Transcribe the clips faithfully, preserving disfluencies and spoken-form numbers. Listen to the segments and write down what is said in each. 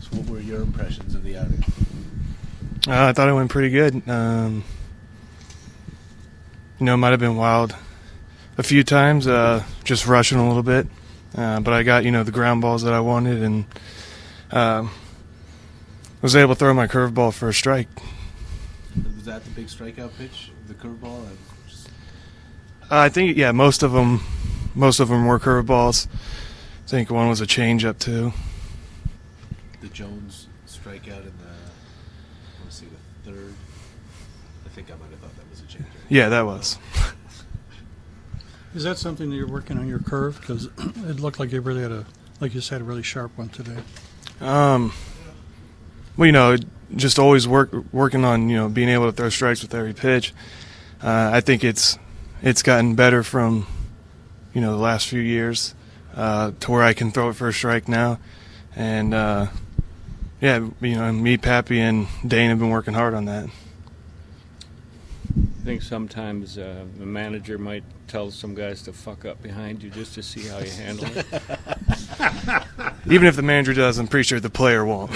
So what were your impressions of the outing? Uh, I thought it went pretty good. Um, you know, it might have been wild a few times, uh, just rushing a little bit. Uh, but I got, you know, the ground balls that I wanted, and um, was able to throw my curveball for a strike. Was that the big strikeout pitch, the curveball? Just... Uh, I think, yeah, most of them, most of them were curveballs. I think one was a changeup too. The Jones strikeout in the, I want to say the third. I think I might have thought that was a changeup. Yeah, that was. Is that something that you're working on your curve? Because it looked like you really had a, like you said, a really sharp one today. Um, well, you know, just always work working on, you know, being able to throw strikes with every pitch. Uh, I think it's it's gotten better from, you know, the last few years uh, to where I can throw it for a strike now. And, uh, yeah, you know, me, Pappy, and Dane have been working hard on that. I think sometimes uh, the manager might tell some guys to fuck up behind you just to see how you handle it. Even if the manager does, I'm pretty sure the player won't.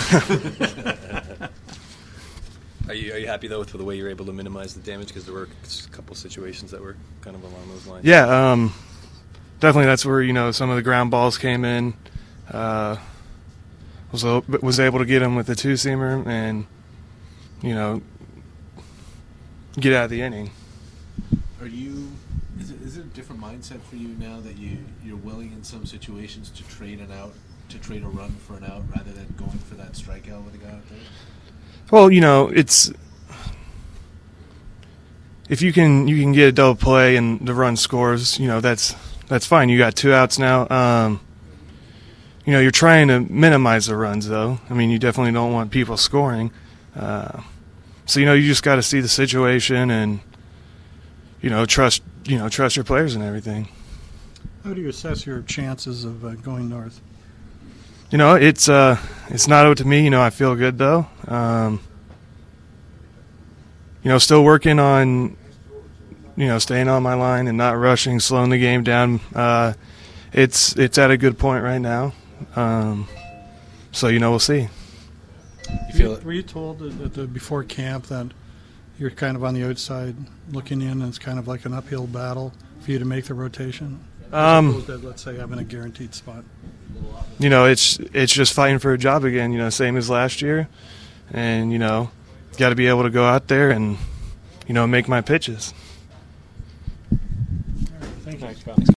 Are you, are you happy, though, with the way you were able to minimize the damage? Because there were a couple situations that were kind of along those lines. Yeah, um, definitely that's where, you know, some of the ground balls came in. Uh, was, was able to get him with the two-seamer and, you know, get out of the inning. Are you? Is it, is it a different mindset for you now that you you're willing in some situations to trade an out, to trade a run for an out rather than going for that strikeout with a guy out there? Well, you know, it's if you can you can get a double play and the run scores, you know, that's that's fine. You got two outs now. Um, you know, you're trying to minimize the runs, though. I mean, you definitely don't want people scoring. Uh, So, you know, you just got to see the situation and, you know, trust, you know, trust your players and everything. How do you assess your chances of uh, going north? You know, it's uh, it's not up to me. You know, I feel good, though. Um, you know, still working on, you know, staying on my line and not rushing, slowing the game down. Uh, it's it's at a good point right now. Um, so, you know, we'll see. You feel were, you, were you told at the, before camp that you're kind of on the outside looking in and it's kind of like an uphill battle for you to make the rotation? Um, As opposed to, let's say, having a guaranteed spot. You know, it's it's just fighting for a job again, you know, same as last year. And, you know, got to be able to go out there and, you know, make my pitches. Thank you. Thanks, Kyle.